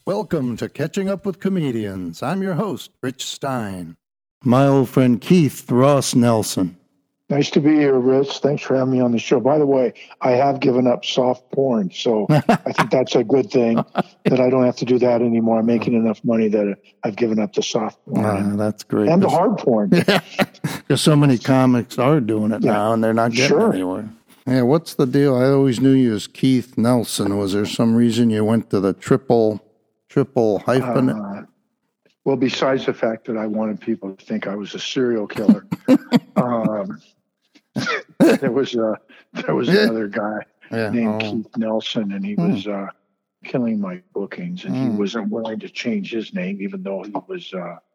Welcome to Catching Up with Comedians. I'm your host, Rich Stein. My old friend Keith Ross Nelson. Nice to be here, Rich. Thanks for having me on the show. By the way, I have given up soft porn, so I think that's a good thing that I don't have to do that anymore. I'm making enough money that I've given up the soft porn. That's great. And the hard porn. Because so many comics are doing it now, and they're not getting anywhere. Yeah, what's the deal? I always knew you as Keith Nelson. Was there some reason you went to the triple hyphen? Well, besides the fact that I wanted people to think I was a serial killer, there was another guy named Keith Nelson, and he was killing my bookings, and he wasn't willing to change his name, even though he was.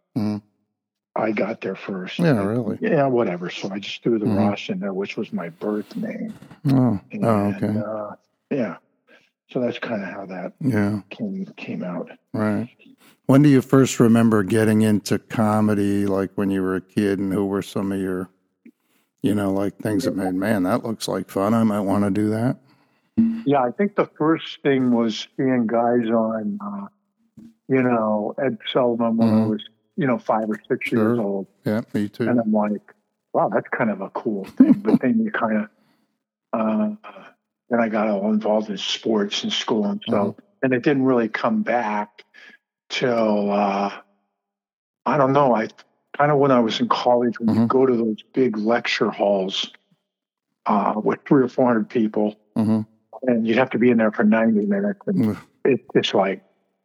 I got there first. Yeah, really. Yeah, whatever. So I just threw the Ross in there, which was my birth name. Okay. Yeah. So that's kind of how that came out. Right. When do you first remember getting into comedy, like when you were a kid, and who were some of your, like things that made, man, that looks like fun. I might want to do that. Yeah, I think the first thing was seeing guys on, Ed Sullivan when I was, 5 or 6 years old. Yeah, me too. And I'm like, wow, that's kind of a cool thing. But then you kind of, then I got all involved in sports in school and so, and it didn't really come back till, I don't know, when I was in college, when you go to those big lecture halls with 300 or 400 people, and you'd have to be in there for 90 minutes. And it's like,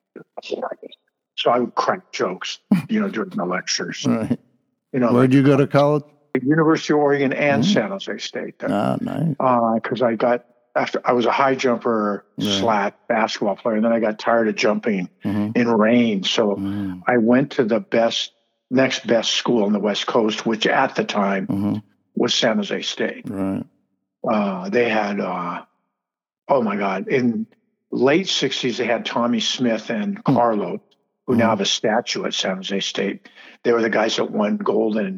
so I would crack jokes, during the lectures. Right. Where'd you go to college? University of Oregon and San Jose State. Nice. Because I was a high jumper / basketball player, and then I got tired of jumping in rain. So I went to the next best school on the West Coast, which at the time was San Jose State. Right. They had, oh my God, in late 60s, they had Tommy Smith and Carlo, who now have a statue at San Jose State. They were the guys that won gold in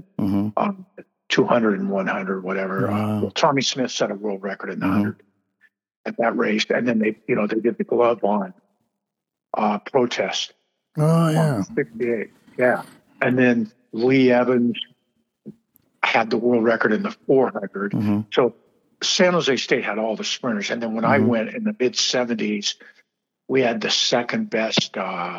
200 and 100, whatever. Wow. Tommy Smith set a world record in the 100 at that race. And then they did the glove on protest. Oh, yeah. 68. Yeah. And then Lee Evans had the world record in the 400. So San Jose State had all the sprinters. And then when I went in the mid-70s, we had the second best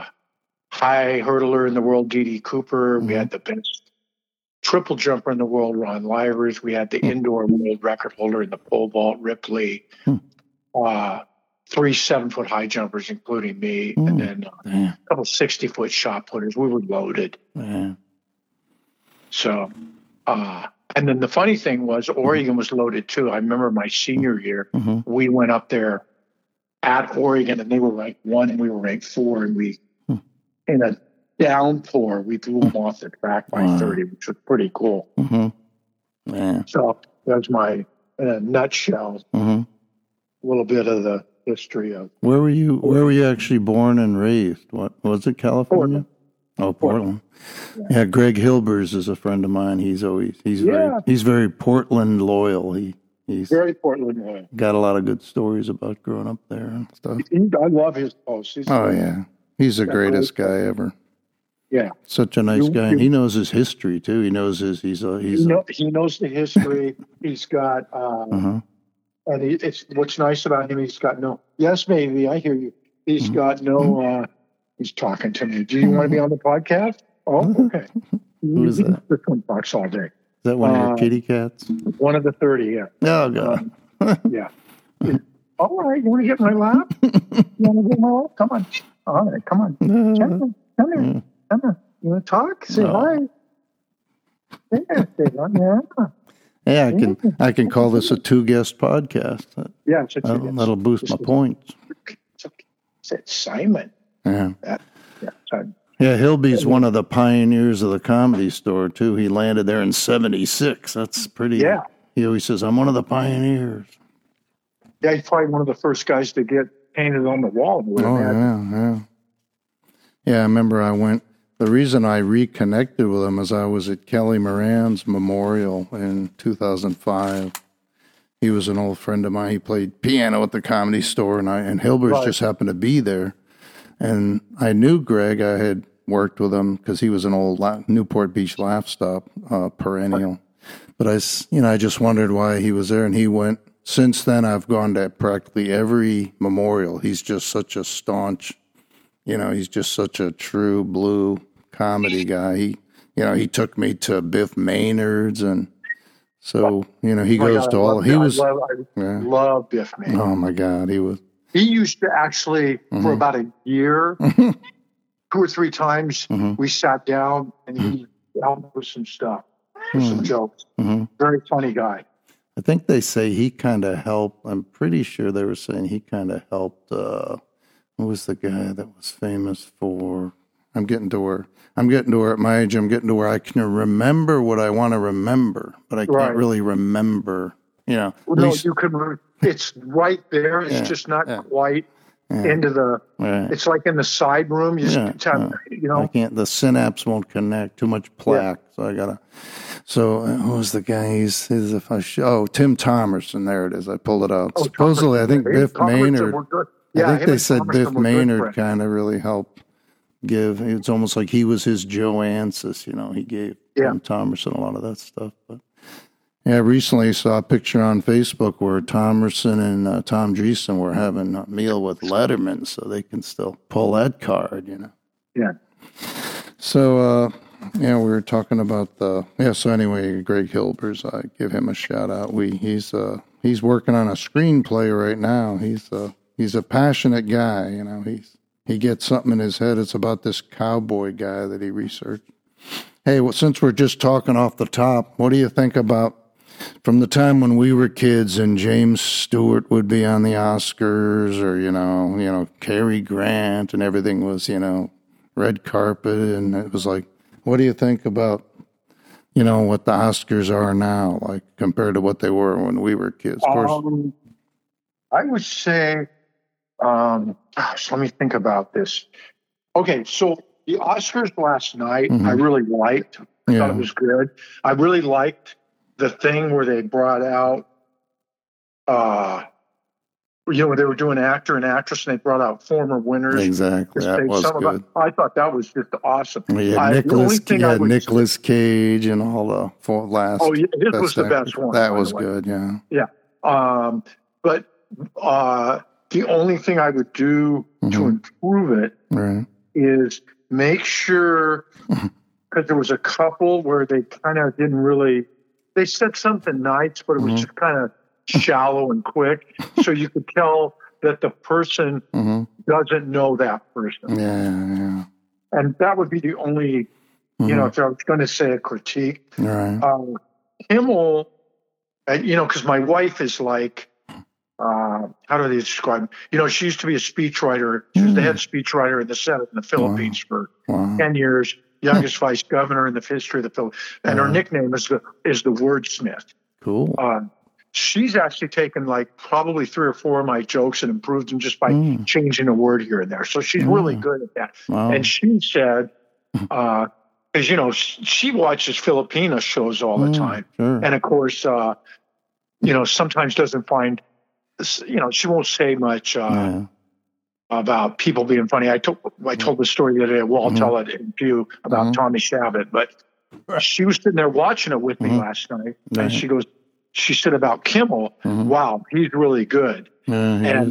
high hurdler in the world, D.D. Cooper. We had the best triple jumper in the world, Ron Livers. We had the indoor world record holder in the pole vault, Ripley. 3 7-foot high jumpers, including me, and then a couple 60-foot shot putters. We were loaded. So, and then the funny thing was, Oregon was loaded too. I remember my senior year, we went up there at Oregon, and they were ranked 1, and we were ranked 4, and we, in a downpour, we blew them off the track by 30, which was pretty cool. So that's my, in a nutshell, a little bit of the history of. Where were you actually born and raised? What was it, California? Portland. Yeah, Greg Hilbers is a friend of mine. He's very Portland loyal. He's very Portland loyal. Got a lot of good stories about growing up there and stuff. I love his posts. He's the greatest guy ever. Yeah, such a nice guy, and he knows his history too. He knows he knows the history. He's got and it's what's nice about him. He's got no. Yes, baby, I hear you. He's got no. He's talking to me. Do you want to be on the podcast? Oh, okay. Who is that? The twin box all day. Is that one of your kitty cats? One of the 30. Yeah. Oh God. Yeah. All right. You want to get in my lap? You want to get in my lap? Come on. All right. Come on. Come here. Come here. You want to talk? Say hi. Yeah. Say hi. Yeah, I can call this a 2-guest podcast. Yeah, it's a 2-guest. That'll boost my points. It's Simon. Yeah. Hilby's one of the pioneers of the Comedy Store too. He landed there in '76. That's pretty. Yeah. He always says, "I'm one of the pioneers." Yeah, he's probably one of the first guys to get painted on the wall. Yeah, I remember the reason I reconnected with him is I was at Kelly Moran's memorial in 2005. He was an old friend of mine. He played piano at the Comedy Store, and Hilbers just happened to be there. And I knew Greg. I had worked with him because he was an old Newport Beach Laugh Stop perennial. But I just wondered why he was there, and he went. Since then, I've gone to practically every memorial. He's just such a staunch, he's just such a true blue comedy guy. He took me to Biff Maynard's, and so, he goes to all. He was. I love Biff Maynard. Oh my God, he was. He used to actually, for about a year, 2 or 3 times, we sat down and he helped with some stuff. Some jokes. Very funny guy. I think they say he kind of helped. I'm pretty sure they were saying he kind of helped. What was the guy that was famous for? I'm getting to where at my age, I'm getting to where I can remember what I want to remember, but I can't really remember. No, you can. It's right there. It's just not quite into the. Right. It's like in the side room. You just I can't. The synapse won't connect. Too much plaque. So I gotta. So who was the guy? Tim Thomerson. There it is. I pulled it out. Supposedly, I think Biff Maynard. I think they said Biff Maynard kind of really helped give. It's almost like he was his Joe Ancis. He gave Tim Thomerson a lot of that stuff. But yeah, recently saw a picture on Facebook where Thomerson and Tom Dreesen were having a meal with Letterman, so they can still pull that card. Yeah. So. We were talking about so anyway, Greg Hilbers, I give him a shout out. He's working on a screenplay right now. He's a passionate guy, he gets something in his head. It's about this cowboy guy that he researched. Hey, since we're just talking off the top, what do you think about from the time when we were kids and James Stewart would be on the Oscars, or Cary Grant, and everything was, red carpet, and it was like, what do you think about, what the Oscars are now, like compared to what they were when we were kids? Of course. I would say, let me think about this. Okay, so the Oscars last night, I really liked. I thought it was good. I really liked the thing where they brought out, they were doing actor and actress, and they brought out former winners. Exactly, that was good. I thought that was just awesome. Nicolas Cage and all the last. Oh, yeah, this was the best one. That was good, yeah. Yeah, but the only thing I would do to improve it is make sure, because there was a couple where they kind of didn't really. They said something nice, but it was just kind of shallow and quick, so you could tell that the person doesn't know that person. Yeah. And that would be the only, if I was going to say a critique. Right. Kimmel, because my wife is like, how do they describe? She used to be a speechwriter. She was the head speechwriter in the Senate in the Philippines for 10 years. Youngest vice governor in the history of the Philippines, and her nickname is the wordsmith. Cool. She's actually taken like probably 3 or 4 of my jokes and improved them just by changing a word here and there. So she's really good at that. Wow. And she said, because she watches Filipino shows all the time, and of course, sometimes doesn't find, she won't say much about people being funny. I told the story the other day. Well, I'll tell it in view about Tommy Shabbat, but she was sitting there watching it with me last night, and she said about Kimmel, wow, he's really good. And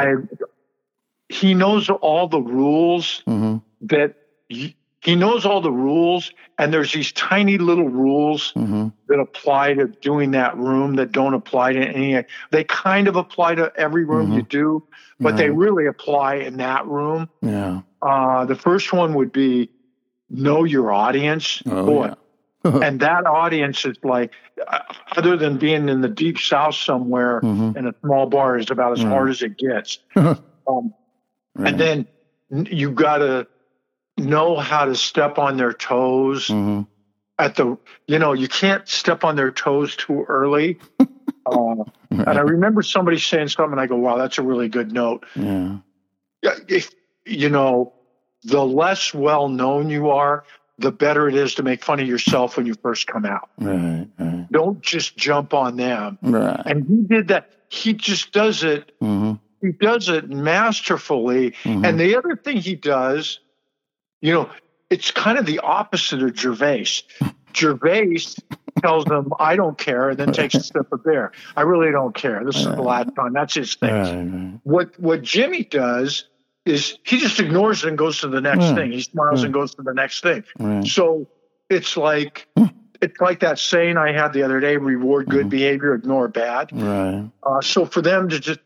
he knows all the rules that he knows all the rules, and there's these tiny little rules that apply to doing that room that don't apply to any. They kind of apply to every room you do, but they really apply in that room. Yeah. The first one would be know your audience. And that audience is like, other than being in the deep South somewhere in a small bar, is about as hard as it gets. And then you got to know how to step on their toes you can't step on their toes too early. And I remember somebody saying something, and I go, wow, that's a really good note. Yeah. If, the less well known you are, the better it is to make fun of yourself when you first come out. Right. Don't just jump on them. Right. And he did that. He just does it He does it masterfully. Mm-hmm. And the other thing he does, it's kind of the opposite of Gervais. Gervais tells them, I don't care, and then takes a sip of beer. I really don't care. This is the last time. That's his thing. What Jimmy does is he just ignores it and goes to the next thing. He smiles and goes to the next thing. So it's like that saying I had the other day: reward good behavior, ignore bad. So for them to just,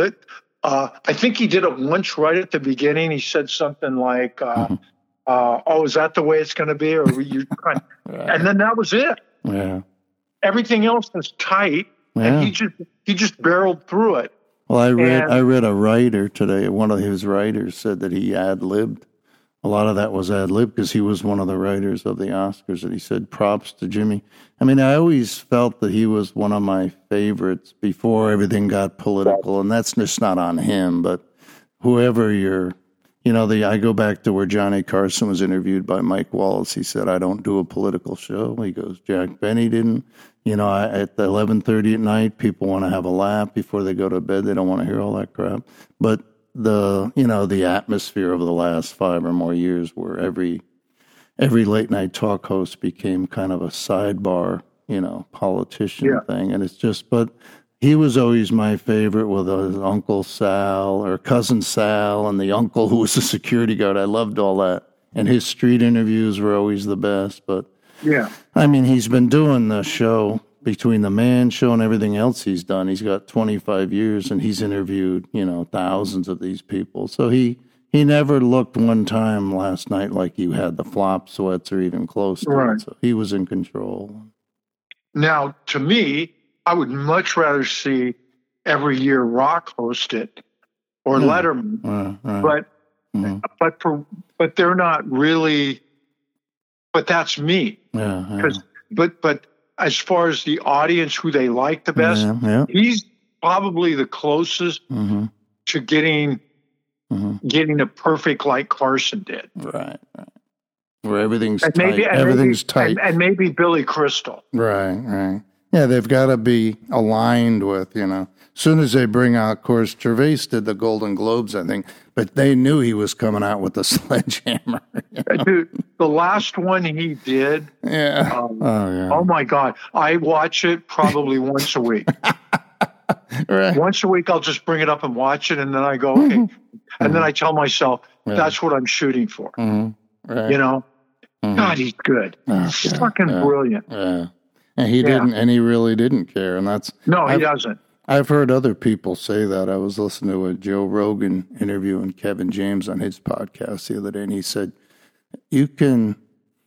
I think he did it once right at the beginning. He said something like, "Oh, is that the way it's going to be?" Or you kind of, and then that was it. Everything else was tight, and he just barreled through it. Well, I read a writer today. One of his writers said that he ad-libbed. A lot of that was ad-lib because he was one of the writers of the Oscars, and he said props to Jimmy. I mean, I always felt that he was one of my favorites before everything got political, and that's just not on him, but whoever I go back to where Johnny Carson was interviewed by Mike Wallace. He said, I don't do a political show. He goes, Jack Benny didn't. At 11:30 at night, people want to have a laugh before they go to bed. They don't want to hear all that crap. But the atmosphere of the last 5 or more years where every late night talk host became kind of a sidebar, politician thing. And it's just, but he was always my favorite with his Uncle Sal or Cousin Sal and the uncle who was a security guard. I loved all that. And his street interviews were always the best. But I mean, he's been doing the show between the Man Show and everything else he's done. He's got 25 years and he's interviewed, thousands of these people. So he never looked one time last night like he had the flop sweats or even close to it. So he was in control. Now, to me, I would much rather see every year Rock host it or Letterman, but they're not really. But that's me. But as far as the audience, who they like the best, he's probably the closest to getting it perfect like Carson did. Right. Where everything's tight. And maybe Billy Crystal. Right. Yeah, they've got to be aligned with, as soon as they bring out, of course, Gervais did the Golden Globes, I think, but they knew he was coming out with the sledgehammer. Dude, the last one he did. Oh my God. I watch it probably once a week. Once a week, I'll just bring it up and watch it. And then I go, okay. And then I tell myself, that's what I'm shooting for. God, he's good. He's fucking brilliant. And he didn't, and he really didn't care. And he doesn't. I've heard other people say that. I was listening to a Joe Rogan interviewing Kevin James on his podcast the other day, and he said, you can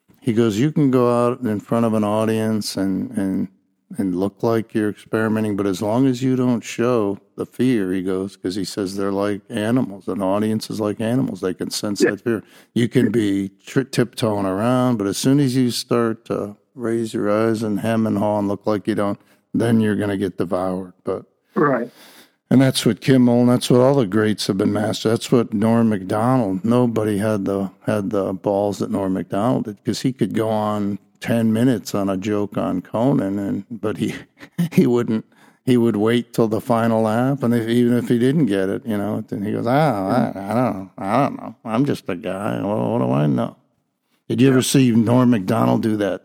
go out in front of an audience and look like you're experimenting, but as long as you don't show the fear, he goes, because he says they're like animals. An audience is like animals. They can sense that fear. You can be tiptoeing around, but as soon as you start to raise your eyes and hem and haw and look like you don't, then you're going to get devoured. But and that's what Kimmel, and that's what all the greats have been mastered. That's what Norm Macdonald. Nobody had the balls that Norm Macdonald did, because he could go on 10 minutes on a joke on Conan, but he wouldn't. He would wait till the final laugh, and even if he didn't get it, then he goes, I don't know. I'm just a guy. What do I know? Did you ever see Norm Macdonald do that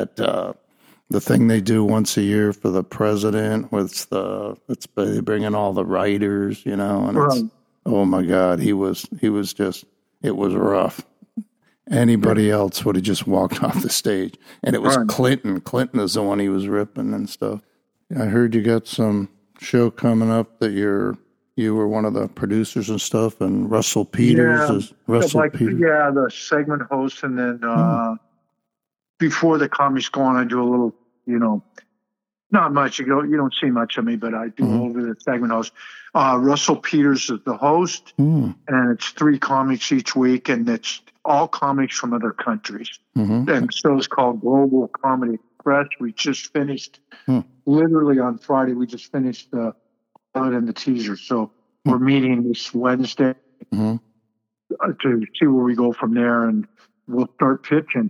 the thing they do once a year for the president? They bring in all the writers, and it's, oh my God, he was just, it was rough. Anybody else would have just walked off the stage, and it was Clinton. Clinton is the one he was ripping and stuff. I heard you got some show coming up that you were one of the producers and stuff, and Russell Peters Peters. Yeah, the segment host, and then before the comics go on, I do a little, not much. You don't see much of me, but I do a little bit of the segment host. Russell Peters is the host, and it's 3 comics each week, and it's all comics from other countries. And so it's called Global Comedy Express. We just finished, literally on Friday, we just finished the pilot and the teaser. So we're meeting this Wednesday to see where we go from there, and we'll start pitching.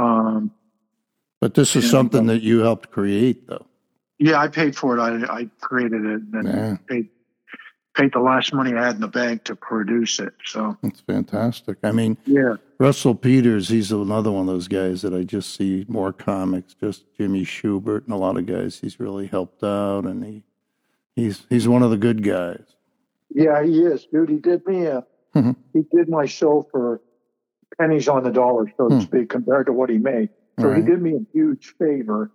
But this is something that you helped create, though. Yeah, I paid for it. I created it and then paid. paid the last money I had in the bank to produce it. So that's fantastic. I mean, yeah. Russell Peters, he's another one of those guys that I just see more comics, just Jimmy Schubert and a lot of guys he's really helped out, and he's one of the good guys. Yeah, he is, dude. He did me he did my show for pennies on the dollar, so to speak, compared to what he made. So he did me a huge favor,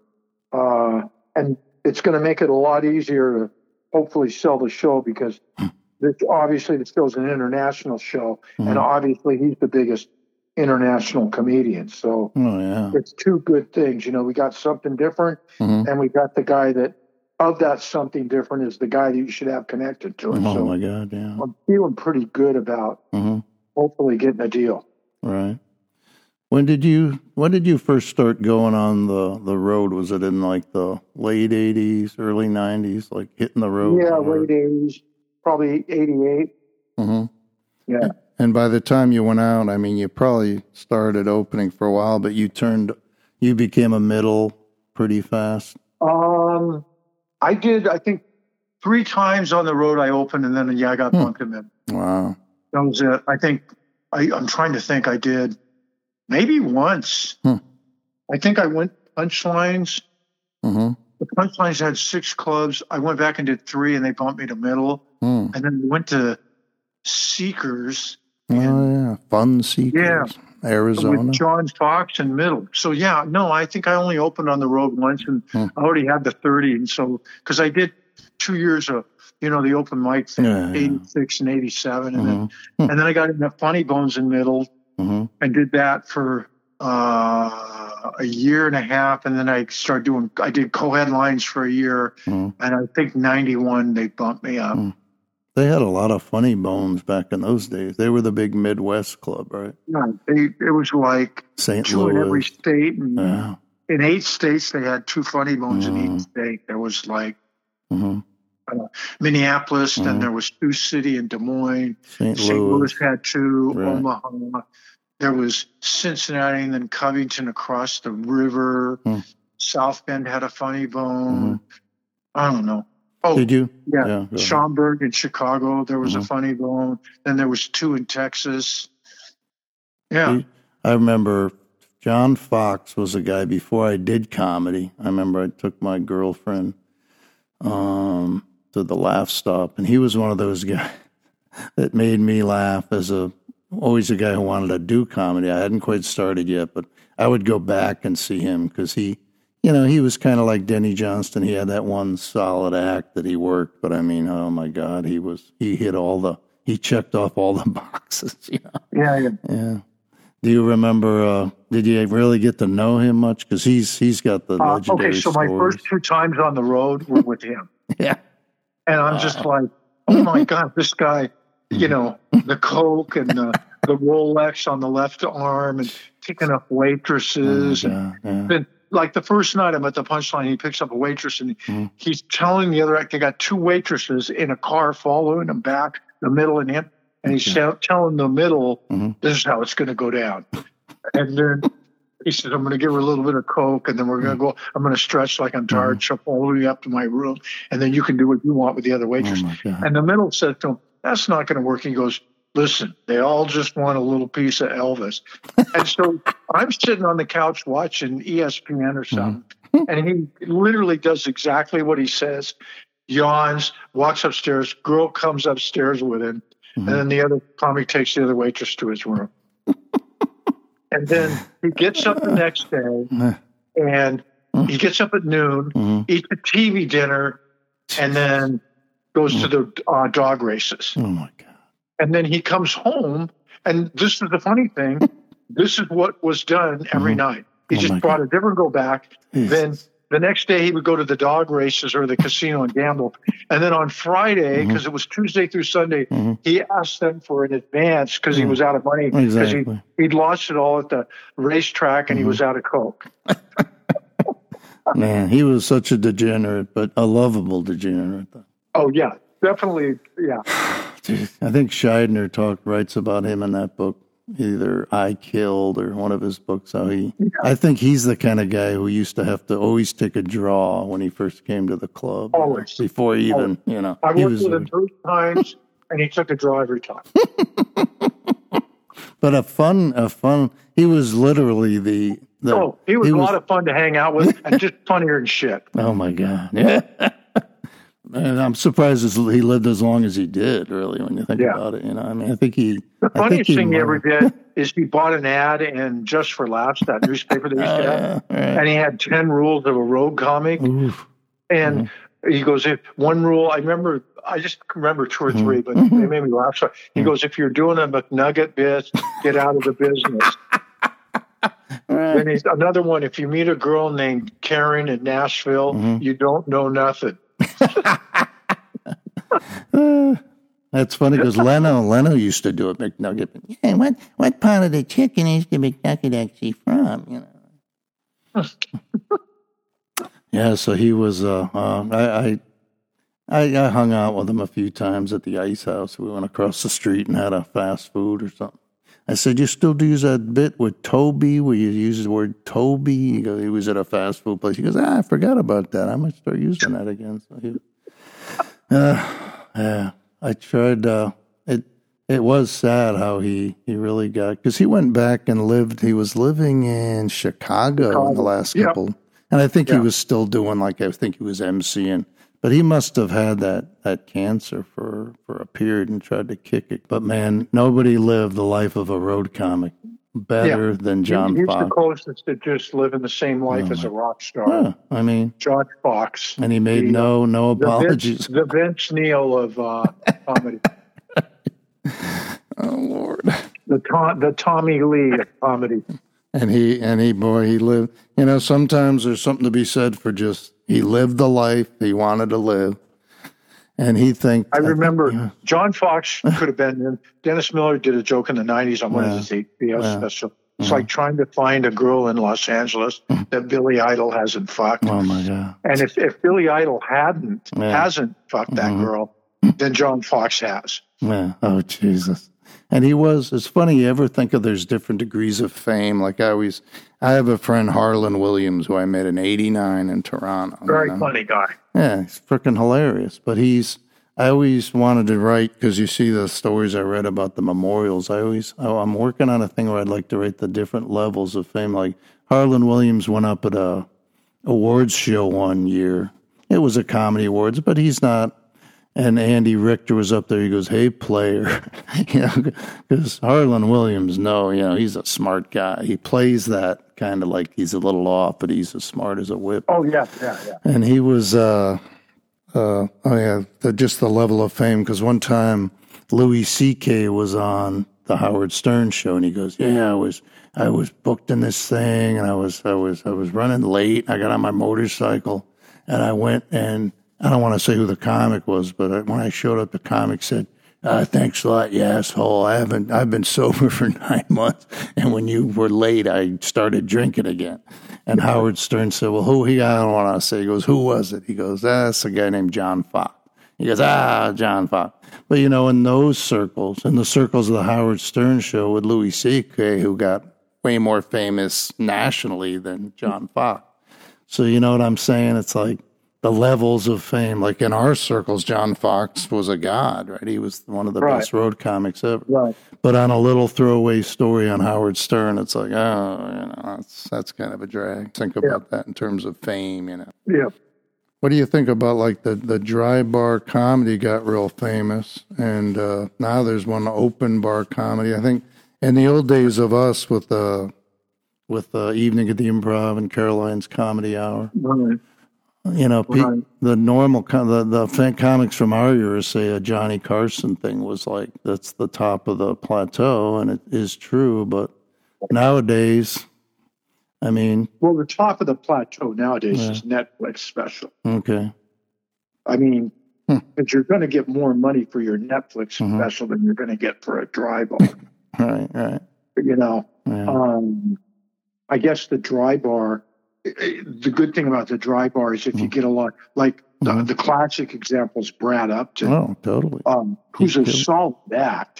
and it's going to make it a lot easier to hopefully sell the show, because obviously the show's an international show, and obviously he's the biggest international comedian. So it's two good things. You know, we got something different, and we got the guy that of that something different is the guy that you should have connected to it. Oh, so my God, yeah. I'm feeling pretty good about hopefully getting a deal. Right. When did you first start going on the road? Was it in like the late 80s, early 90s, like hitting the road? Yeah, late 80s, probably 88. Yeah. And by the time you went out, I mean, you probably started opening for a while, but you became a middle pretty fast. I did, I think 3 times on the road I opened, and then I got bumped in middle. Wow. That was it. I think I'm trying to think. I did maybe once. I think I went Punchlines. The Punchlines had 6 clubs. I went back and did 3, and they bumped me to middle. And then we went to Seekers. Fun Seekers. Arizona. With John Fox in middle. So I think I only opened on the road once, and I already had the 30. And so, because I did 2 years of, the open mic thing, 86 and 87. And then I got into Funny Bones in middle and did that for a year and a half. And then I did co-headlines for a year. And I think 91, they bumped me up. They had a lot of Funny Bones back in those days. They were the big Midwest club, right? Yeah, it was like St. 2 Louis. in every state. And in 8 states, they had 2 Funny Bones in each state. There was like Minneapolis, then there was Sioux City and Des Moines. St. Louis had 2, Omaha. There was Cincinnati and then Covington across the river. South Bend had a Funny Bone. I don't know. Oh, did you? Yeah. Schaumburg in Chicago, there was a Funny Bone. Then there was 2 in Texas. Yeah. I remember John Fox was a guy before I did comedy. I remember I took my girlfriend to the Laugh Stop, and he was one of those guys that made me laugh as always a guy who wanted to do comedy. I hadn't quite started yet, but I would go back and see him because he was kind of like Denny Johnston. He had that one solid act that he worked, but I mean, oh my God, he checked off all the boxes. Yeah. Do you remember, did you really get to know him much? Because he's got the legendary Okay, so stories. my first 2 times on the road were with him. Yeah. And I'm just like, oh my God, this guy, the Coke and the Rolex on the left arm and picking up waitresses. And like the first night I'm at the Punchline, he picks up a waitress and he's telling the other actor, they got 2 waitresses in a car following him back, the middle and him. And he's telling the middle, this is how it's going to go down. And then he said, I'm going to give her a little bit of Coke, and then we're going to go, I'm going to stretch like I'm tired, she'll follow me up to my room, and then you can do what you want with the other waitress. And the middle said to him, that's not going to work. He goes, listen, they all just want a little piece of Elvis. And so I'm sitting on the couch watching ESPN or something, and he literally does exactly what he says, yawns, walks upstairs, girl comes upstairs with him, and then the other comic takes the other waitress to his room. And then he gets up the next day, and he gets up at noon, eats a TV dinner, and then goes to the dog races. Oh, my God. And then he comes home, and this is the funny thing. This is what was done every night. He just brought a different go back. Then the next day he would go to the dog races or the casino and gamble. And then on Friday, because it was Tuesday through Sunday, he asked them for an advance because he was out of money. Because he'd lost it all at the racetrack and he was out of Coke. Man, he was such a degenerate, but a lovable degenerate. Oh, yeah. Definitely, yeah. I think Scheidner writes about him in that book. either I Killed or one of his books. I think he's the kind of guy who used to have to always take a draw when he first came to the club. Always. Before even, I worked with him 3 times, and he took a draw every time. But a fun, he was literally he was a lot of fun to hang out with, and just funnier than shit. Oh my God. Yeah. And I'm surprised he lived as long as he did, really, when you think about it. I mean, I think the funniest thing he ever did is he bought an ad in Just for Laughs, that newspaper that he used to have, and he had 10 rules of a road comic. Oof. And he goes, if one rule, I just remember 2 or 3, but they made me laugh. So he goes, if you're doing a McNugget bit, get out of the business. Then he's another one. If you meet a girl named Karen in Nashville, you don't know nothing. That's funny because Leno used to do a McNugget. Hey, what part of the chicken is the McNugget actually from? Yeah, so he was. I hung out with him a few times at the Ice House. We went across the street and had a fast food or something. I said, "You still do use that bit with Toby, where you use the word Toby?" He was at a fast food place. He goes, "I forgot about that. I might start using that again." So I tried. It was sad how he really got, because he went back and lived. He was living in Chicago in the last couple, and I think he was still doing, I think he was emceeing. But he must have had that cancer for a period and tried to kick it. But man, nobody lived the life of a road comic better than John Fox. He's the closest to just living the same life as a rock star. Yeah, I mean, John Fox, and he made no apologies. The Vince Neil of comedy. Oh Lord, the Tommy Lee of comedy. And he lived. Sometimes there's something to be said for just. He lived the life he wanted to live, and I remember John Fox could have been. Dennis Miller did a joke in the '90s on one of his HBO specials. It's like trying to find a girl in Los Angeles that Billy Idol hasn't fucked. Oh my God! And if Billy Idol hasn't fucked that girl, then John Fox has. Yeah. Oh Jesus! And it's funny, you ever think of there's different degrees of fame? I have a friend, Harlan Williams, who I met in '89 in Toronto. Very funny guy. Yeah, he's freaking hilarious. But I always wanted to write, because you see the stories I read about the memorials. I'm working on a thing where I'd like to write the different levels of fame. Like Harlan Williams went up at a awards show one year. It was a comedy awards, but he's not. And Andy Richter was up there. He goes, "Hey, player," because Harlan Williams, he's a smart guy. He plays that kind of like he's a little off, but he's as smart as a whip. Oh yeah. And he was, just the level of fame. Because one time Louis C.K. was on the Howard Stern show, and he goes, "Yeah, I was booked in this thing, and I was running late. I got on my motorcycle, and I went and." I don't want to say who the comic was, but when I showed up, the comic said, "Thanks a lot, you asshole. I've been sober for 9 months, and when you were late, I started drinking again." And Howard Stern said, "Well, who?" I don't want to say. He goes, "Who was it?" He goes, "That's a guy named John Fox." He goes, John Fox. But in those circles, in the circles of the Howard Stern show with Louis C.K., who got way more famous nationally than John Fox. So you know what I'm saying? It's like the levels of fame. Like in our circles, John Fox was a god, right? He was one of the best road comics ever. Right. But on a little throwaway story on Howard Stern, it's like, that's kind of a drag. Think about that in terms of fame, Yeah. What do you think about the dry bar comedy got real famous, and now there's one open bar comedy. I think in the old days of us with the Evening at the Improv and Caroline's Comedy Hour. Right. The normal the fan comics from our era say a Johnny Carson thing was like that's the top of the plateau, and it is true. But nowadays, I mean, the top of the plateau nowadays is Netflix special. Okay, I mean, but you're going to get more money for your Netflix special than you're going to get for a dry bar. Right. I guess the dry bar. The good thing about the dry bar is if you get a lot, like the classic example is Brad Upton. Oh, totally. Who's a solid act,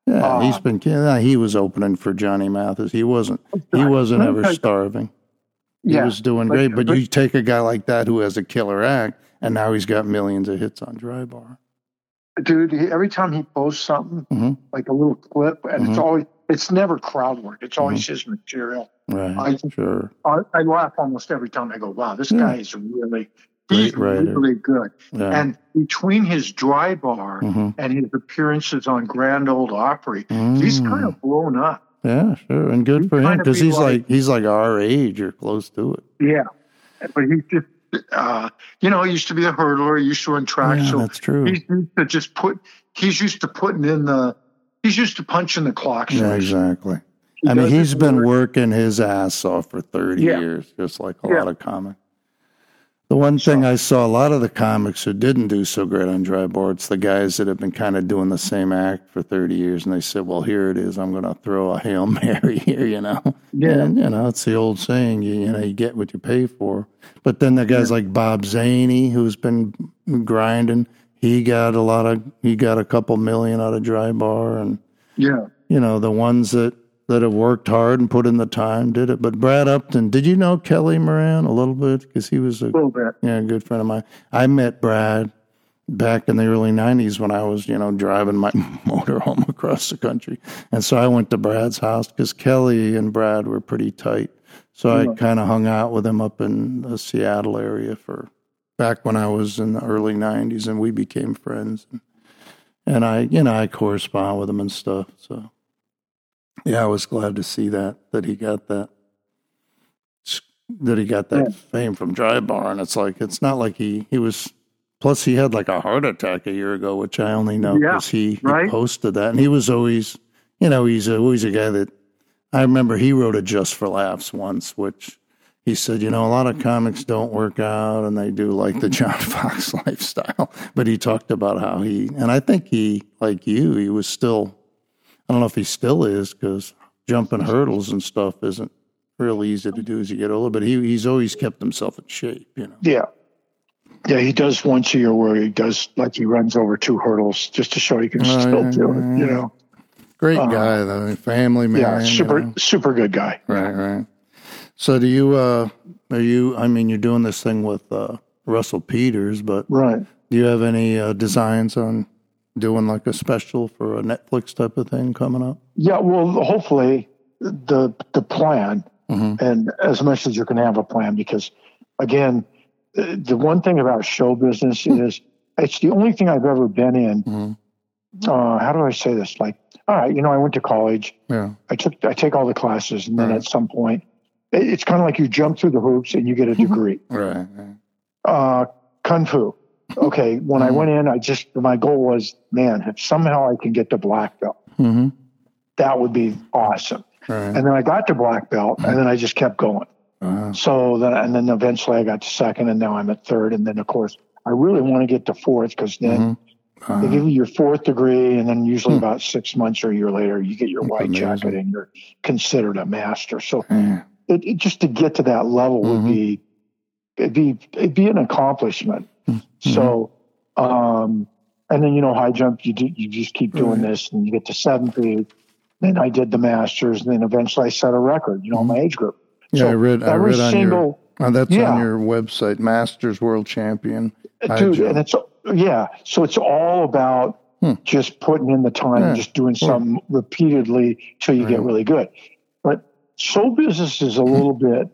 Yeah, he was opening for Johnny Mathis. He wasn't ever starving. He was doing great. But you take a guy like that who has a killer act, and now he's got millions of hits on Dry Bar. Dude, every time he posts something, like a little clip, and it's never crowd work. It's always his material. Right. I laugh almost every time. I go, wow, this guy is really good. Yeah. And between his Dry Bar and his appearances on Grand Ole Opry, he's kind of blown up. Yeah, sure. And good for him, because he's like our age or close to it. Yeah. But he's just, he used to be a hurdler. He used to run track. Yeah, so that's true. He's used to punching the clock. Yeah, exactly. He's been working his ass off for 30 years, just like a lot of comics. The one thing I saw, a lot of the comics who didn't do so great on Dry Bar, it's the guys that have been kind of doing the same act for 30 years, and they said, well, here it is. I'm going to throw a Hail Mary here, Yeah. And, it's the old saying, you get what you pay for. But then the guys like Bob Zaney, who's been grinding, he got a couple million out of Dry Bar. And, the ones that have worked hard and put in the time did it. But Brad Upton, did you know Kelly Moran a little bit? Because he was a good friend of mine. I met Brad back in the early 90s when I was, driving my motorhome across the country. And so I went to Brad's house because Kelly and Brad were pretty tight. So I kind of hung out with him up in the Seattle area back when I was in the early 90s, and we became friends. And I correspond with him and stuff, so. Yeah, I was glad to see that he got that fame from Dry Bar. And it's not like he was, plus he had like a heart attack a year ago, which I only know because he posted that. And he was always, he's always a guy that, I remember he wrote a Just for Laughs once, which he said, a lot of comics don't work out and they do like the John Fox lifestyle. But he talked about how and I think he, like you, he was still, I don't know if he still is, because jumping hurdles and stuff isn't real easy to do as you get older, but he's always kept himself in shape, Yeah. Yeah, he does once a year where he does, like he runs over 2 hurdles just to show he can still do it, Great guy, though, family man. Yeah, super good guy. Right. So do you, you're doing this thing with Russell Peters, but do you have any designs on doing like a special for a Netflix type of thing coming up? Yeah, well, hopefully the plan, and as much as you can have a plan, because again, the one thing about show business is it's the only thing I've ever been in. How do I say this? Like, all right, I went to college. Yeah, I take all the classes, and then at some point, it's kind of like you jump through the hoops and you get a degree. Right. Kung Fu. Okay, when I went in, my goal was, man, if somehow I can get to black belt, that would be awesome. Right. And then I got to black belt, and then I just kept going. So then eventually I got to second, and now I'm at third. And then, of course, I really want to get to fourth, because then they give you your 4th degree, and then usually about 6 months or a year later, you get your white jacket, and you're considered a master. So it just to get to that level would be an accomplishment. So, and then, high jump, you just keep doing this, and you get to 7th grade. Then I did the masters, and then eventually I set a record, my age group. Yeah, so I read on your, that's on your website, Masters World Champion. Dude, and so it's all about just putting in the time, just doing something repeatedly till you get really good. But show business is a little bit,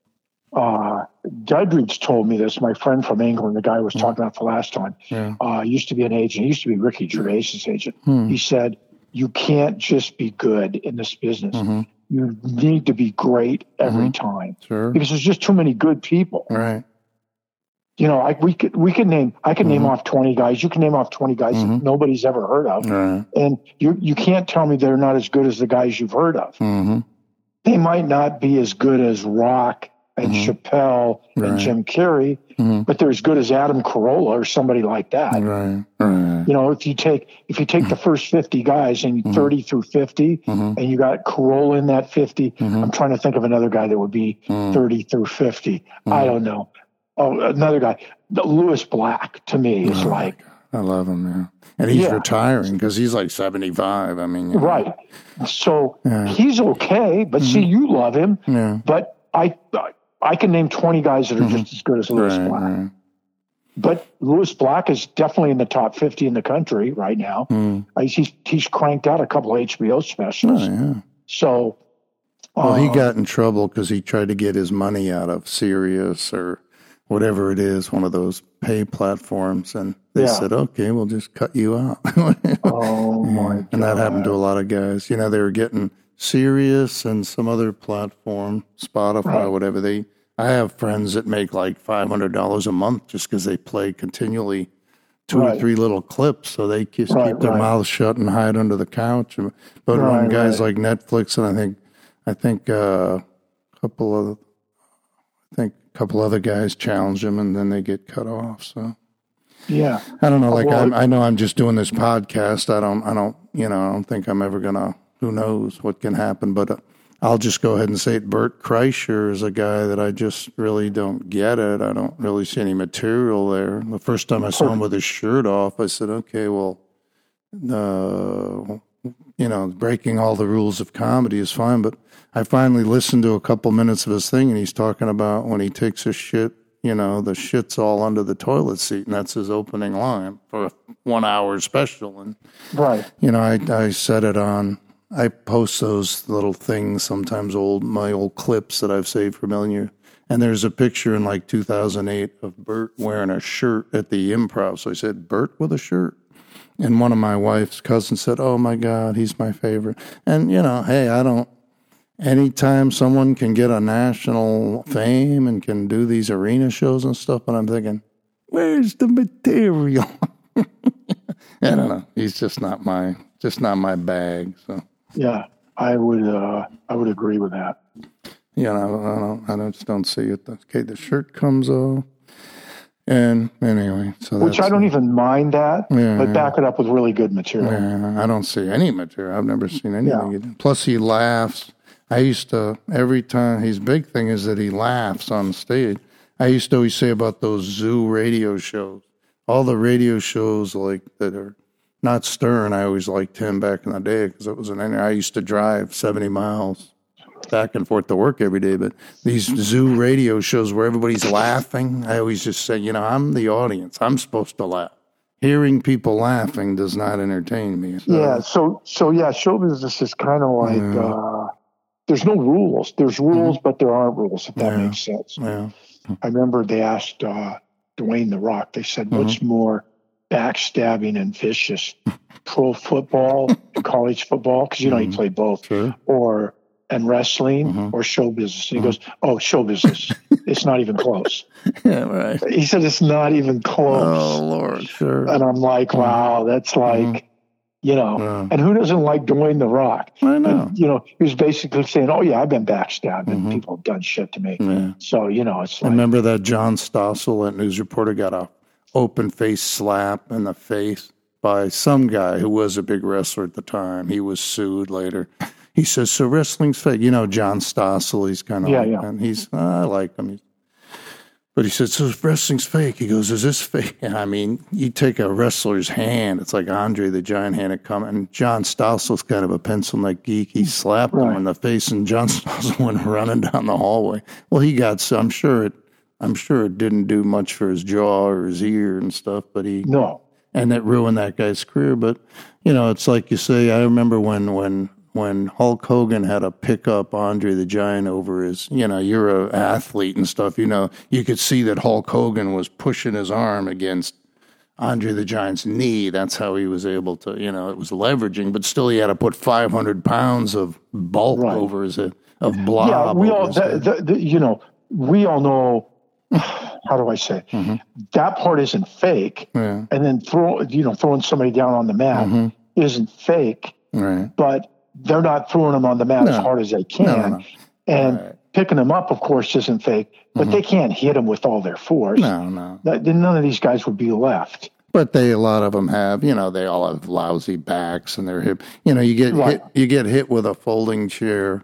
Dudridge told me this, my friend from England, the guy I was talking about the last time, used to be an agent. He used to be Ricky Gervais's agent. He said, you can't just be good in this business. You need to be great every time. Sure. Because there's just too many good people. Right. I can name off 20 guys. You can name off 20 guys that nobody's ever heard of. And you can't tell me they're not as good as the guys you've heard of. They might not be as good as Rock and Chappelle and Jim Carrey, but they're as good as Adam Carolla or somebody like that. If you take the first 50 guys and 30 through 50, and you got Carolla in that 50, I'm trying to think of another guy that would be 30 through 50. I don't know. Oh, another guy, Lewis Black, to me is I love him, yeah. And he's retiring because he's like 75. I mean, right. So he's okay, but see, you love him. Yeah. But I can name 20 guys that are just as good as Lewis Black. Right. But Lewis Black is definitely in the top 50 in the country right now. He's cranked out a couple of HBO specials. Oh, yeah. So, well, he got in trouble because he tried to get his money out of Sirius or whatever it is, one of those pay platforms, and they said, "Okay, we'll just cut you out." Oh my God! And that happened to a lot of guys. They were getting Sirius and some other platform, Spotify, whatever. I have friends that make like $500 a month just because they play continually 2 or 3 little clips, so they just keep their mouths shut and hide under the couch. But when guys like Netflix and I think a couple other guys challenge them, and then they get cut off. So yeah, I don't know. Like I know I'm just doing this podcast. I don't think I'm ever gonna. Who knows what can happen? But I'll just go ahead and say it. Bert Kreischer is a guy that I just really don't get it. I don't really see any material there. The first time I saw him with his shirt off, I said, okay, well, breaking all the rules of comedy is fine. But I finally listened to a couple minutes of his thing, and he's talking about when he takes a shit, the shit's all under the toilet seat, and that's his opening line for a 1 hour special. And, I said it on... I post those little things, sometimes my old clips that I've saved for a million years. And there's a picture in like 2008 of Bert wearing a shirt at the Improv. So I said, Bert with a shirt? And one of my wife's cousins said, oh my God, he's my favorite. And, hey, anytime someone can get a national fame and can do these arena shows and stuff, but I'm thinking, where's the material? I don't know. He's just not my bag. So. Yeah, I would agree with that. I just don't see it. Okay, the shirt comes off, and anyway, which I don't even mind that, but back it up with really good material. Yeah, I don't see any material. I've never seen anything. Yeah. Plus, he laughs. I used to every time. His big thing is that he laughs on stage. I used to always say about those zoo radio shows, all the radio shows like that are. Not Stern. I always liked him back in the day because it was I used to drive 70 miles back and forth to work every day. But these zoo radio shows where everybody's laughing, I always just say, I'm the audience. I'm supposed to laugh. Hearing people laughing does not entertain me. So. Show business is kind of like there's no rules. There's rules, but there aren't rules. If that makes sense. Yeah. I remember they asked Dwayne The Rock. They said, "What's more backstabbing and vicious, pro football and college football?" Because he played both, and wrestling or show business. And he goes, "Oh, show business. It's not even close." Yeah, right. He said it's not even close. Oh Lord, sure. And I'm like, wow, that's like, and who doesn't like Dwayne The Rock? I know. And, he was basically saying, "Oh yeah, I've been backstabbed and people have done shit to me." Yeah. So it's like. I remember that John Stossel, that news reporter, got a open face slap in the face by some guy who was a big wrestler at the time. He was sued later. He says, so wrestling's fake. John Stossel, he's kind of and I like him. But he said, so wrestling's fake. He goes, is this fake? And I mean, you take a wrestler's hand, it's like Andre the Giant had it come, and John Stossel's kind of a pencil neck geek. He slapped him in the face, and John Stossel went running down the hallway. Well, he got, so I'm sure it didn't do much for his jaw or his ear and stuff, but and that ruined that guy's career. But, it's like you say, I remember when Hulk Hogan had to pick up Andre the Giant over his, you're an athlete and stuff, you could see that Hulk Hogan was pushing his arm against Andre the Giant's knee. That's how he was able to, it was leveraging, but still he had to put 500 pounds of bulk over his head, of blob. Yeah, we all know. How do I say? That part isn't fake, and then throwing somebody down on the mat isn't fake. Right. But they're not throwing them on the mat as hard as they can, and picking them up, of course, isn't fake. But they can't hit them with all their force. No. None of these guys would be left. But a lot of them have, they all have lousy backs and their hip. You get hit with a folding chair.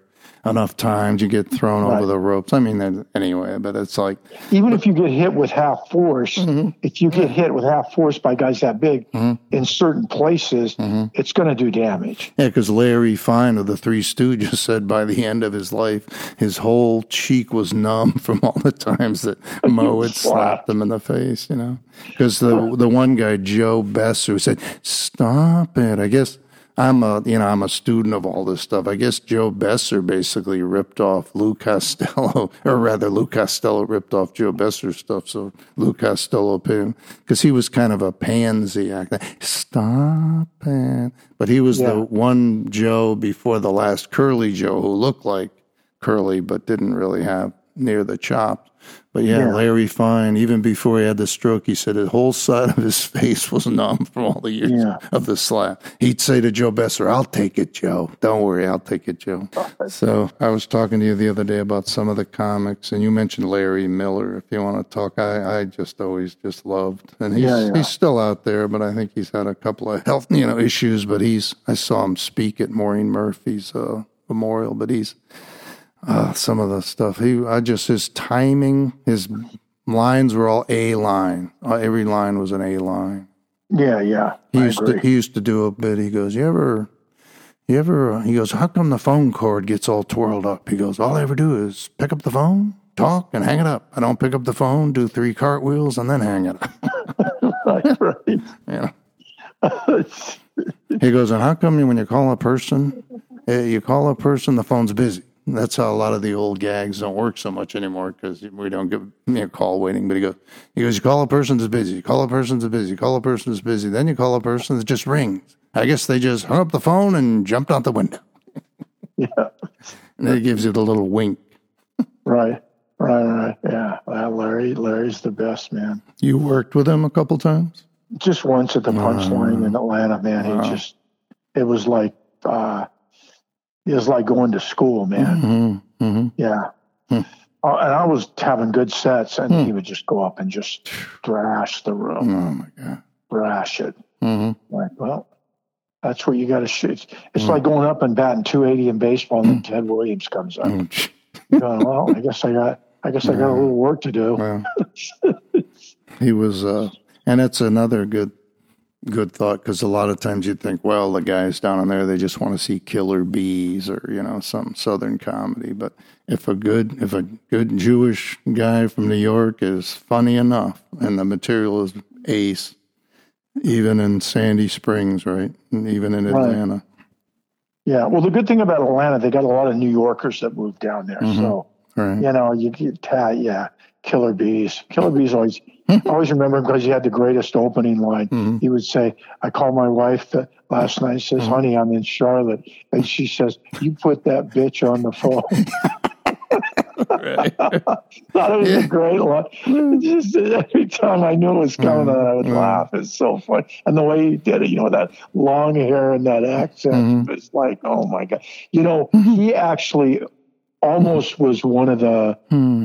enough times, you get thrown over the ropes. I mean, anyway, but it's like... Even if you get hit with half force, if you get hit with half force by guys that big, in certain places, it's going to do damage. Yeah, because Larry Fine of the Three Stooges said by the end of his life, his whole cheek was numb from all the times that Moe had slapped him in the face, you know. Because the one guy, Joe Besser, said, "Stop it." I guess I'm a student of all this stuff. I guess Joe Besser basically ripped off Lou Costello, or rather Lou Costello ripped off Joe Besser's stuff, so Lou Costello paid him, because he was kind of a pansy actor. Stop it. But he was the one Joe before the last Curly Joe who looked like Curly but didn't really have near the chops. But Larry Fine, even before he had the stroke, he said his whole side of his face was numb from all the years of the slap. He'd say to Joe Besser, "I'll take it, Joe. Don't worry, I'll take it, Joe." So I was talking to you the other day about some of the comics, and you mentioned Larry Miller. If you want to talk, I just always just loved, and he's still out there, but I think he's had a couple of health issues. But I saw him speak at Maureen Murphy's memorial, but he's. Some of the stuff his timing, his lines were all A line. Every line was an A line. Yeah. He used to do a bit. He goes, you ever, he goes, "How come the phone cord gets all twirled up?" He goes, "All I ever do is pick up the phone, talk, and hang it up. I don't pick up the phone, do 3 cartwheels, and then hang it up." Right. Yeah. He goes, "And how come when you call a person, the phone's busy?" That's how a lot of the old gags don't work so much anymore, because we don't get call waiting. But he goes, "You call a person that's busy, you call a person that's busy, you call a person that's busy, then you call a person that just rings. I guess they just hung up the phone and jumped out the window." Yeah. And then he gives you the little wink. Right. Yeah. Larry's the best, man. You worked with him a couple times? Just once at the Punchline in Atlanta, man. It was like going to school, man. Yeah. And I was having good sets, and he would just go up and just thrash the room. Oh, my God. Thrash it. Like, well, that's what you got to shoot. It's like going up and batting 280 in baseball, and then Ted Williams comes up. You're going, well, I guess I got a little work to do. Well, he was, and it's another good thought, because a lot of times you'd think, well, the guys down in there, they just want to see Killer Bees or some Southern comedy. But if a good Jewish guy from New York is funny enough, and the material is ace, even in Sandy Springs, right, and even in Atlanta. Yeah, well, the good thing about Atlanta, they got a lot of New Yorkers that moved down there, so you get Killer Bees. Killer Bees always. I always remember him because he had the greatest opening line. He would say, "I called my wife last night." He says, "Honey, I'm in Charlotte." And she says, "You put that bitch on the phone." Thought it was a great line. Just every time I knew it was coming, I would laugh. It's so funny. And the way he did it, that long hair and that accent, it's like, oh my God. He actually almost was one of the,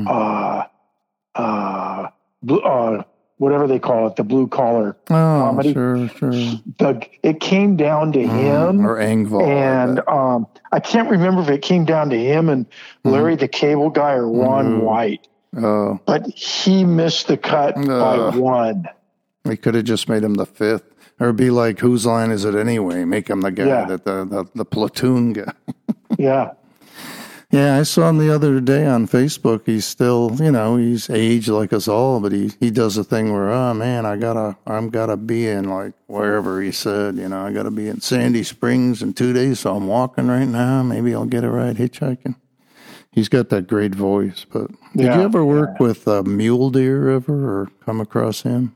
whatever they call it, the blue collar comedy. Sure. It came down to him or Engvall, and I can't remember if it came down to him and Larry the Cable Guy or Ron White. But he missed the cut by one. We could have just made him the fifth, or be like, whose line is it anyway? Make him the guy that the platoon guy. Yeah. Yeah, I saw him the other day on Facebook. He's still, he's aged like us all, but he does a thing where, oh man, I'm gotta be in like wherever he said, I gotta be in Sandy Springs in 2 days, so I'm walking right now. Maybe I'll get a ride hitchhiking. He's got that great voice. But did you ever work with Mule Deer ever, or come across him?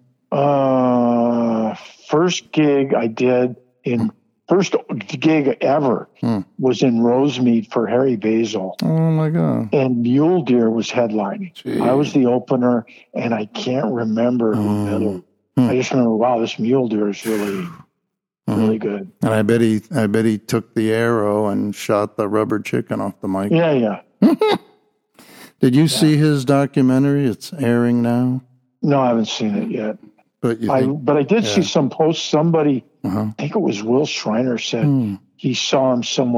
First gig I did First gig ever was in Rosemead for Harry Basil. Oh, my God. And Mule Deer was headlining. Jeez. I was the opener, and I can't remember who middle. I just remember, wow, this Mule Deer is really, really good. And I bet he took the arrow and shot the rubber chicken off the mic. Yeah. Did you see his documentary? It's airing now. No, I haven't seen it yet. But I did see some posts. Somebody, I think it was Will Schreiner, said he saw him somewhere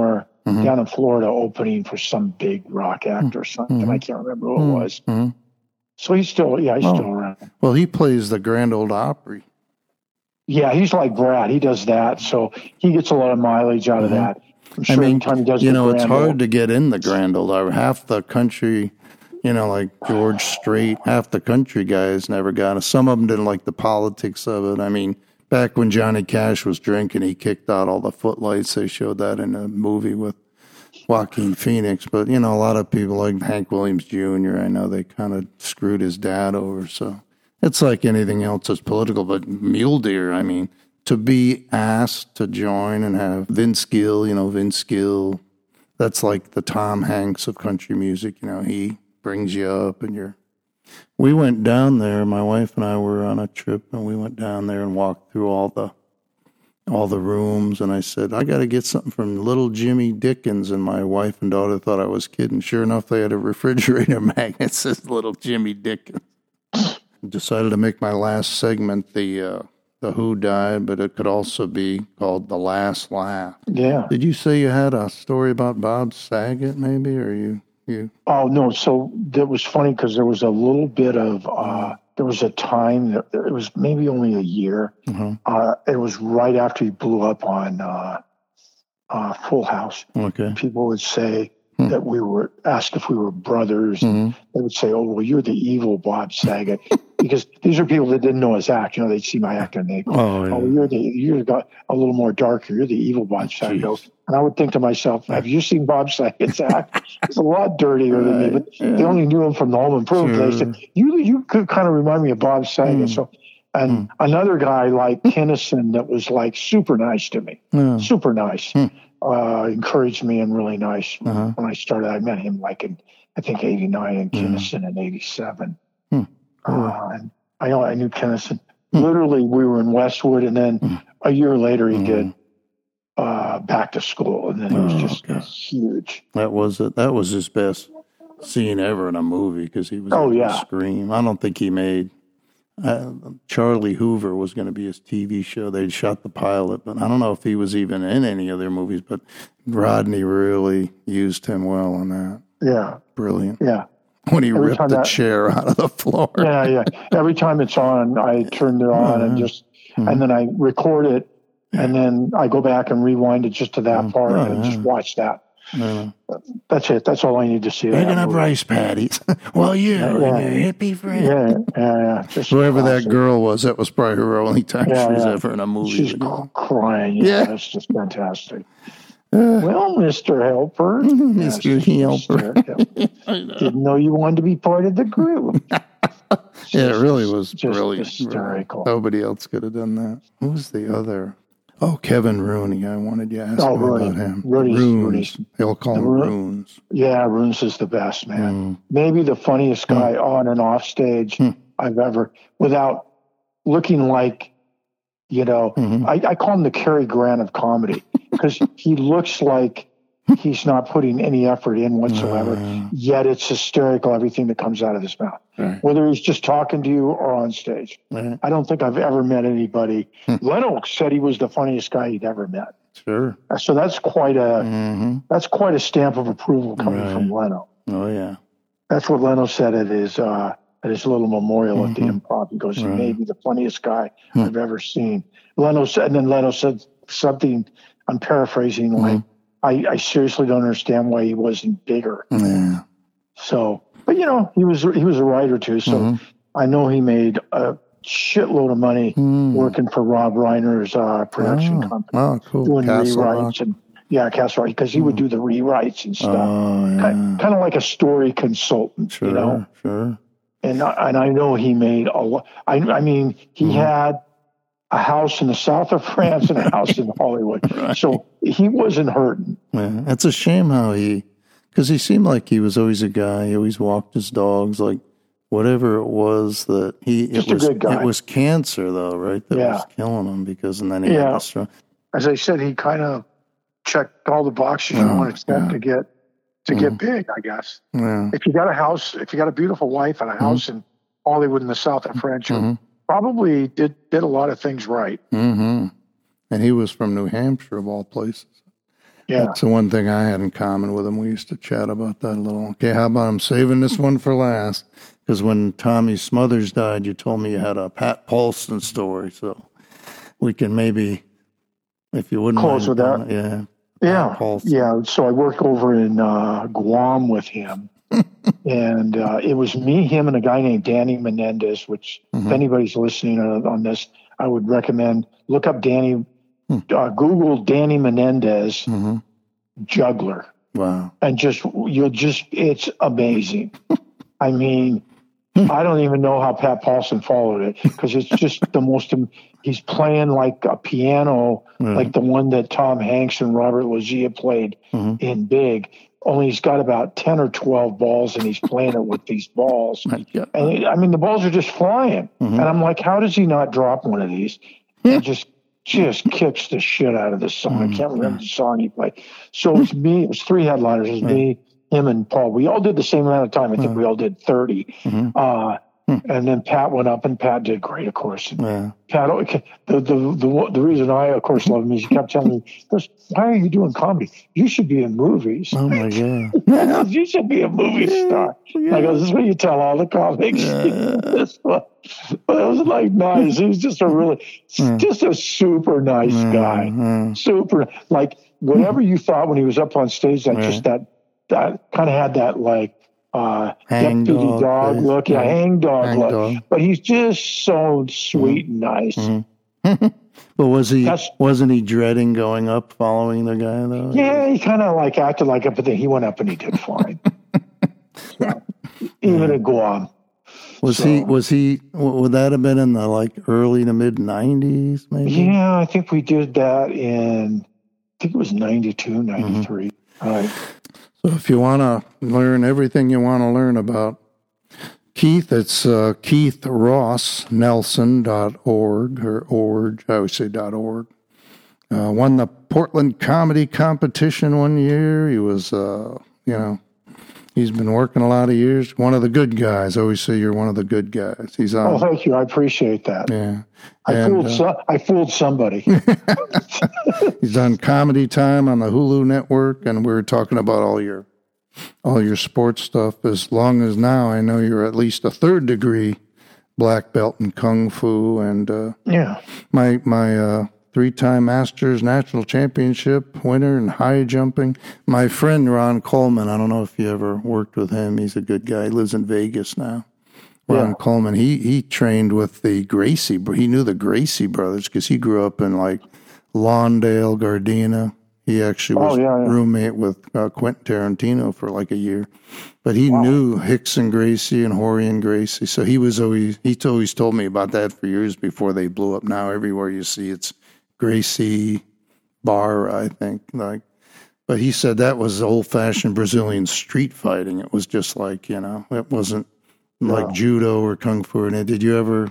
down in Florida opening for some big rock act or something. I can't remember who it was. So he's still around. Well, he plays the Grand Ole Opry. Yeah, he's like Brad. He does that, so he gets a lot of mileage out of that. I'm sure anytime he does it's hard to get in the Grand Ole Opry. Half the country, like George Strait, half the country guys never got it. Some of them didn't like the politics of it. I mean, back when Johnny Cash was drinking, he kicked out all the footlights. They showed that in a movie with Joaquin Phoenix. But, a lot of people like Hank Williams Jr., I know they kind of screwed his dad over, so... It's like anything else that's political, but Mule Deer, I mean, to be asked to join and have Vince Gill, Vince Gill, that's like the Tom Hanks of country music, he brings you up and we went down there, my wife and I were on a trip and we went down there and walked through all the rooms and I said, I got to get something from Little Jimmy Dickens, and my wife and daughter thought I was kidding. Sure enough, they had a refrigerator magnet that says Little Jimmy Dickens. Decided to make my last segment the Who Died, but it could also be called The Last Laugh. Yeah. Did you say you had a story about Bob Saget, maybe, or you? Oh no! So that was funny because there was a little bit of there was a time that it was maybe only a year. It was right after he blew up on Full House. Okay. People would say that we were asked if we were brothers. And they would say, "Oh, well, you're the evil Bob Saget," because these are people that didn't know his act. They'd see my act and they go, "Oh, you're got a little more darker. You're the evil Bob Saget." And I would think to myself, "Have you seen Bob Saget's act? He's a lot dirtier than me." But they only knew him from the Home Improvement. They said, "You could kind of remind me of Bob Saget." So, and another guy like Kinnison that was like super nice to me, super nice. Encouraged me and really nice when I started. I met him like in, I think, 89 and Kinnison in 87. And I knew Kinnison. Literally, we were in Westwood, and then a year later he did Back to School, and then it was just huge. That was it. That was his best scene ever in a movie because he was able to scream. I don't think he made... Charlie Hoover was going to be his TV show. They'd shot the pilot, but I don't know if he was even in any of their movies, but Rodney really used him well on that. Yeah. Brilliant. Yeah. When he ripped the chair out of the floor. Yeah. Every time it's on, I turn it on and then I record it, and then I go back and rewind it just to that part and just watch that. That's it. That's all I need to see. Picking up rice patties. Well, and your hippie friend. Yeah. Whoever that girl was, that was probably her only time she was ever in a movie. She's crying. Yeah, that's just fantastic. Well, Mr. Helper. Mr. Helper. Didn't know you wanted to be part of the group. It really was brilliant. Hysterical. Nobody else could have done that. Who was the other? Oh, Kevin Rooney. I wanted you to ask me about him. Runes. They'll call him Runes. Yeah, Runes is the best, man. Maybe the funniest guy on and off stage I've ever, without looking like, I call him the Cary Grant of comedy because he looks like he's not putting any effort in whatsoever, yet it's hysterical, everything that comes out of his mouth. Right. Whether he's just talking to you or on stage. Right. I don't think I've ever met anybody. Leno said he was the funniest guy he'd ever met. Sure. So that's quite a stamp of approval coming from Leno. Oh yeah. That's what Leno said at his little memorial at the Improv. He goes, "He may be the funniest guy I've ever seen." Leno said something, I'm paraphrasing, like, I seriously don't understand why he wasn't bigger. Yeah. So, but he was a writer too. So I know he made a shitload of money working for Rob Reiner's production company. Oh, cool. Doing Castle rewrites Rock. Castle Rock, because he would do the rewrites and stuff. Kind of like a story consultant, Sure. And I know he made a lot. I mean, he had a house in the south of France and a house in Hollywood. Right. So he wasn't hurting. Yeah, it's a shame how because he seemed like he was always a guy. He always walked his dogs, like whatever it was that a good guy. It was cancer though, right? That was killing him and then he had the stroke. As I said, he kind of checked all the boxes you want to get big, I guess. Yeah. If you got a house, if you got a beautiful wife and a house in Hollywood in the south of France, probably did a lot of things right. And he was from New Hampshire, of all places. That's the one thing I had in common with him. We used to chat about that a little. Okay, how about I'm saving this one for last? Because when Tommy Smothers died, you told me you had a Pat Paulson story. So we can maybe, if you wouldn't close with that. Yeah. So I worked over in Guam with him. And it was me, him, and a guy named Danny Menendez, which if anybody's listening on this, I would recommend look up Danny, Google Danny Menendez juggler. Wow. And it's amazing. I mean, I don't even know how Pat Paulson followed it because it's just he's playing like a piano, like the one that Tom Hanks and Robert Loggia played in Big. Only he's got about 10 or 12 balls and he's playing it with these balls. And the balls are just flying. And I'm like, how does he not drop one of these? And just kicks the shit out of the song. I can't remember the song he played. So it was 3 headliners. It was me, him, and Paul. We all did the same amount of time. I think we all did 30. And then Pat went up, and Pat did great, of course. And Pat, the reason I, of course, love him is he kept telling me, "Why are you doing comedy? You should be in movies." Oh my god! You should be a movie star. I go, "This is what you tell all the comics." But it was like nice. He was just a super nice guy. Super, like whatever you thought when he was up on stage, that kind of had that like. Deputy dog look, hang dog look. But he's just so sweet and nice. But wasn't he dreading going up following the guy though? Yeah, he kind of like acted like it, but then he went up and he did fine. Even at Guam. Was he? Would that have been in the like early to mid '90s? Maybe. Yeah, I think we did that in. I think it was 92, 93. Right. So if you want to learn everything you want to learn about Keith, it's KeithRossNelson.org or org. I always say .org. Won the Portland Comedy Competition one year. He was, he's been working a lot of years. One of the good guys. I always say you're one of the good guys. He's on. Oh, thank you. I appreciate that. Yeah. I fooled somebody. He's on Comedy Time on the Hulu network, and we're talking about all your sports stuff. As long as now I know you're at least a 3rd degree black belt in Kung Fu, and my 3-time Masters National Championship winner in high jumping. My friend Ron Coleman, I don't know if you ever worked with him. He's a good guy. He lives in Vegas now. Ron Coleman, he trained with the Gracie. He knew the Gracie brothers because he grew up in like Lawndale, Gardena. He actually was roommate with Quentin Tarantino for like a year. But he knew Hickson Gracie and Horian Gracie. So he always told me about that for years before they blew up. Now everywhere you see it's Gracie Bar, I think. But he said that was old-fashioned Brazilian street fighting. It was just like, it wasn't like judo or kung fu. And did you ever?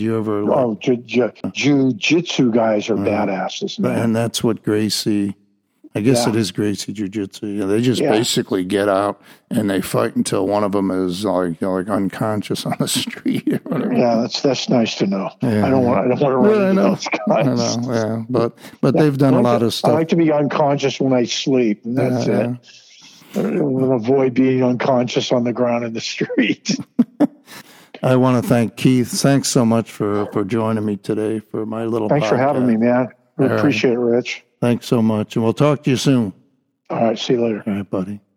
Jiu-jitsu guys are badasses, man. And that's what Gracie. I guess it is Gracie Jiu-Jitsu. They just basically get out and they fight until one of them is like unconscious on the street or whatever. Yeah, that's nice to know. Yeah. I don't want to run into those guys. I know, but they've done a lot of stuff. I like to be unconscious when I sleep, and that's it. I avoid being unconscious on the ground in the street. I want to thank Keith. Thanks so much for joining me today for my little Thanks podcast. For having me, man. I appreciate it, Rich. Thanks so much. And we'll talk to you soon. All right. See you later. All right, buddy.